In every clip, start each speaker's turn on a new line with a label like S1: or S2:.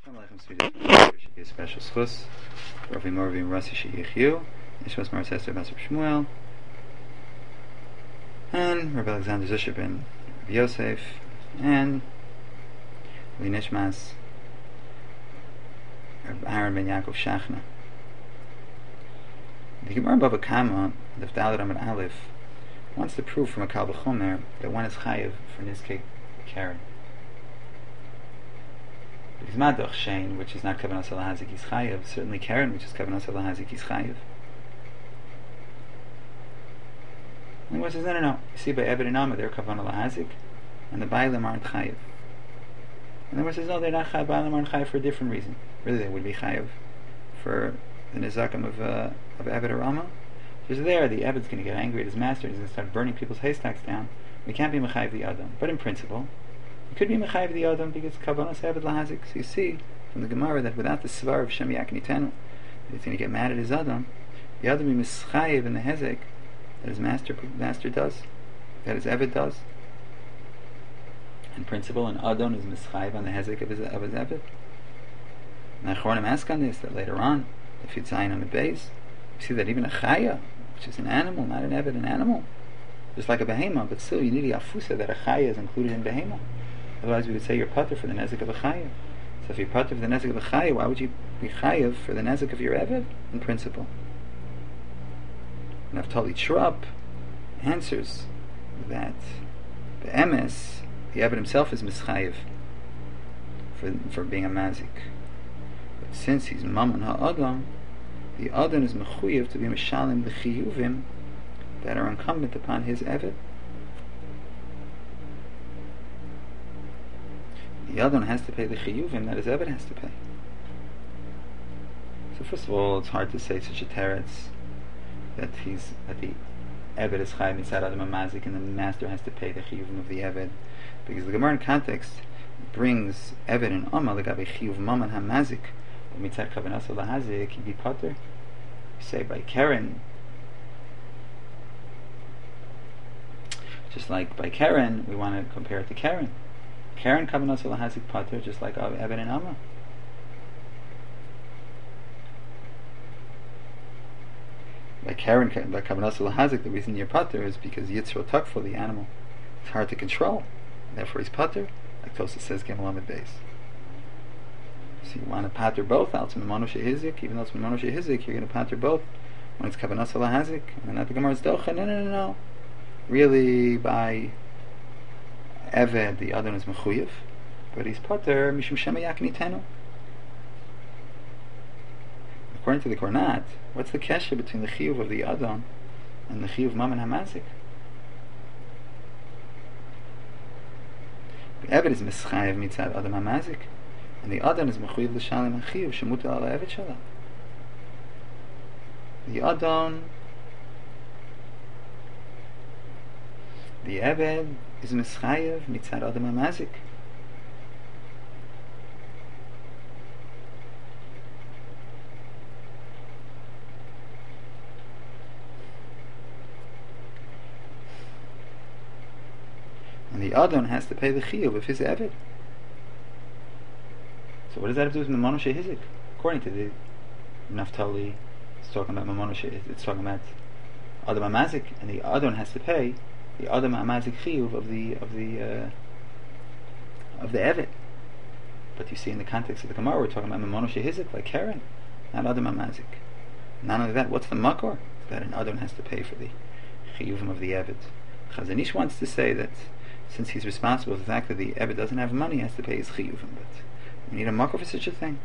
S1: A special schus, Ravi Morvim Rasi Sheyichyu, Nishmas Maras Esther Basar Shmuel, and Rabbi Alexander Zusher ben Rabbi Yosef, and Nishmas Aaron ben Yaakov Shachna. The Gemara Bava Kama, the V'dalad Amud Aleph, wants to prove from a Kal V'chomer that one is chayiv for Nizkei Karen. Because Madoch Shein, which is not Kavanah Salahazik, is chayiv. Certainly Karen, which is Kavanah Salahazik, is chayiv. And the Gemara says, no. You see, by Eved and Amma, they're Kavanah Lahazik, and the Bailim aren't chayiv. And the Gemara says, no, they're not chayiv. Bailim aren't chayiv for a different reason. Really, they would be chayiv for the Nizakim of Eved or Amma. Because there, the Eved's going to get angry at his master, he's going to start burning people's haystacks down. We can't be Mechayiv the Adam. But in principle, it could be Mechayiv the Adam because Kavanah Eved Lahazik. So you see from the Gemara that without the Svar of Shem Yak Nitenu, he's going to get mad at his Adam. The Adam be Mischayiv in the Hezek that his master does, that his Eved does. In principle, an Adam is Mischayiv on the Hezek of his Eved. And Achronim ask on this, that later on, if you Tzayin on the base, you see that even a Chaya, which is an animal, not an Eved, an animal, just like a Behema, but still you need a Afusa that a Chaya is included in Behema. Otherwise we would say you're Pater for the Nezik of a Chaya. So if you're Pater for the Nezik of a Chaya, why would you be Chayav for the Nezik of your Eved, in principle? Naftali Shrub answers that the Emes, the Eved himself is Mischayiv for being a Mazik. But since he's Mammon HaAdam, the Adon is mechuyev to be mishalim the chiyuvim that are incumbent upon his Eved. The Adon has to pay the chiyuvim that his Eved has to pay. So first of all, it's hard to say such a teretz that the Eved is chayiv mitzad Adam HaMazik and the master has to pay the chiyuvim of the Eved, because the Gemara in context brings Eved and Amma legabe chiyuv Mammon HaMazik. Mitzad Kavanah Lahazik, he'd be Pater. You say by Karen, just like by Karen, we want to compare it to Karen. Karen Kavanah Lahazik Pater, just like Eved and Amma. By Karen, by Kavanah Lahazik, the reason you're Pater is because Yitzro Takful, the animal, is hard to control. Therefore, he's Pater. Like Tosas says, Gemal base. So you want to pater both out to Mimano Shehizik, even though it's Mimano Shehizik, you're going to pater both when it's Kavanah Lahazik, and not the Gemara's Docha. No. Really, by Eved, the Adon is Mechuyev, but he's pater Mishum Shema Yak Nitenu. According to the Kornat, what's the kesha between the Chiyuv of the Adon and the Chiyuv Mammon HaMazik? The Eved is Mischayev Mitzad Adam HaMazik, and the Adon is mechuyev l'shalim hachiyuv shemutal al ha'eved shela. The Adon, the Eved is mischayev mitzad Adam HaMazik. And the Adon has to pay the chiyuv of his Eved. So what does that have to do with Mimano Shehizik? According to the Naftali, it's talking about Mimano Shehizik, it's talking about Adam HaMazik, and the Adon has to pay the Adam HaMazik chiyuv of the Eved. But you see, in the context of the Gemara, we're talking about Mimano Shehizik, like Karen, not Adam HaMazik. Not only that, what's the makor? That an Adon has to pay for the chiyuvim of the Eved. Chazon Ish wants to say that since he's responsible for the fact that the Eved doesn't have money, he has to pay his chiyuvim, but we need a makor for such a thing.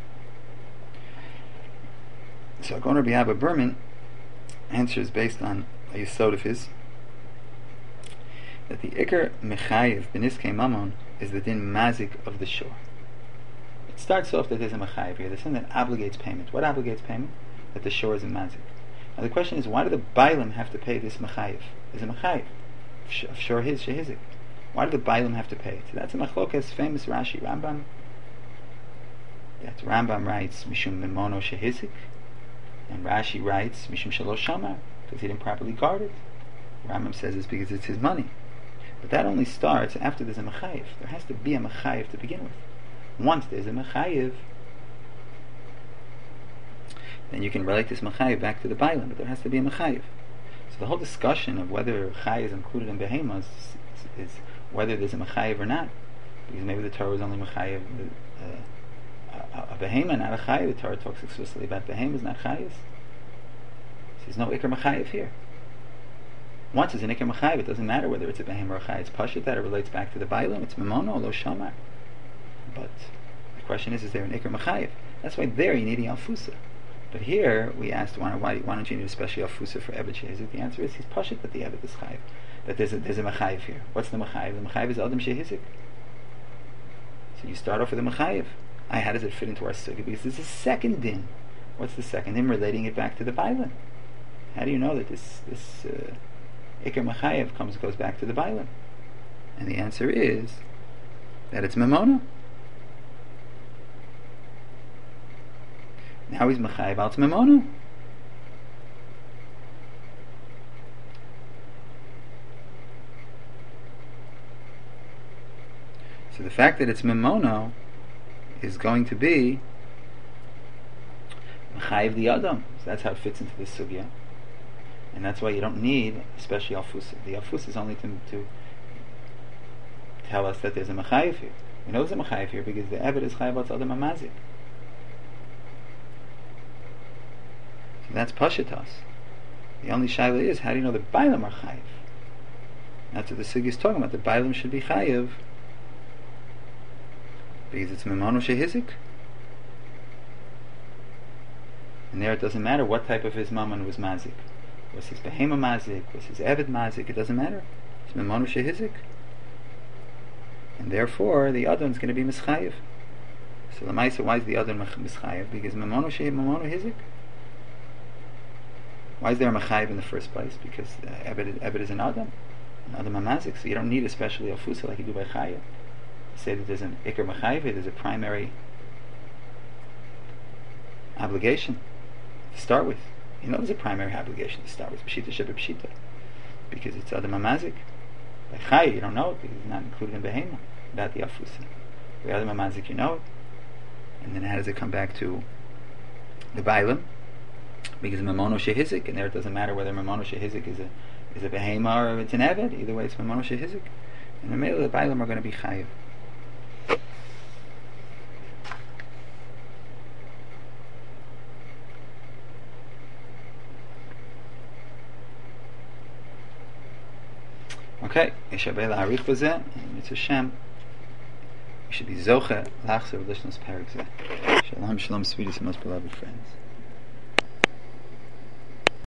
S1: So Gon Rabbi Abba Berman answers based on a yesod of his that the Iker Mechayiv B'Niskei Mammon is the din mazik of the shore. It starts off that there's a Mechayiv here, there's something that obligates payment. What obligates payment? That the shore is a mazik. Now the question is, why do the Bailim have to pay this Mechayiv? Is a Mechayiv of shore his shehizik? Why do the Bailim have to pay it? So that's a Machlokas, famous Rashi Rambam. That Rambam writes Mishum Mimono Shehizik, and Rashi writes Mishum Shalosh Shamar, because he didn't properly guard it. Rambam says it's because it's his money. But that only starts after there's a Mechayiv. There has to be a Mechayiv to begin with. Once there's a Mechayiv, then you can relate this Mechayiv back to the Bailam, but there has to be a Mechayiv. So the whole discussion of whether Chay is included in Behemoth is whether there's a Mechayiv or not. Because maybe the Torah is only Mechayiv a Behemoth, not a Chay. The Torah talks explicitly about Behemoths, not Chayas. So there's no Iker Mechayiv here. Once it's an Iker Mechayiv, it doesn't matter whether it's a Behemoth or a Chay. It's Pashut that it relates back to the Bailam. It's Memono, Lo Shamar. But the question is there an Iker Mechayiv? That's why there you need a Alfusa. But here we asked, why don't you need a special Alfusa for Ebed Shehizik? The answer is he's Pashut that the Ebed is Chayiv. That there's a Mechayiv here. What's the Mechayiv? The Mechayiv is Adam Shehizik. So you start off with a Mechayiv. How does it fit into our Sugya? Because there's a second din. What's the second din? Relating it back to the Bailam. How do you know that this Iker Mechayiv goes back to the Bailam? And the answer is that it's Memona. Now he's Mechayiv al Memona. So the fact that it's Memono is going to be Mechayiv the Adam. So that's how it fits into this Sugya. And that's why you don't need especially Alfusa. The Alfusa is only to tell us that there's a Mechayiv here. We know there's a Mechayiv here because the Ebed is Chayiv al Adam Amazik. So that's Pashatas. The only Shaila is, how do you know the Bailam are Chayiv? That's what the Sugya is talking about. The Bailam should be Chayiv because it's Memano Shehizik. And there it doesn't matter what type of his Mammon was Mazik. Was his Behema Mazik? Was his Eved Mazik? It doesn't matter. It's Memano Shehizik. And therefore, the Adon is going to be Mischayiv. So Lamaisa, why is the Adon Mischayiv? Because Memano Hizik. Why is there a Mechayiv in the first place? Because Eved is an Adam. An Adam Mazik. So you don't need especially Alfusa like you do by Chaya. Say that there's an Iker Mechayiv, there's a primary obligation to start with. You know there's a primary obligation to start with. Pshita Sheba Pshita. Because it's Adam Amazik. By Chaya you don't know it because it's not included in Behema. Without the Alfusa. By Adam Amazik you know it. And then how does it come back to the Bailam? Because Memono Shehizik, and there it doesn't matter whether Memono Shehizik is a Behema or it's an Eved. Either way it's Memono Shehizik. And the male of the Bailam are going to be Chayiv. Okay, Yeshabeh la'arich b'zeh, and it's Hashem. We should be zoche l'achzer v'lishnos perek zeh. Shalom, shalom, sweetest and most beloved friends.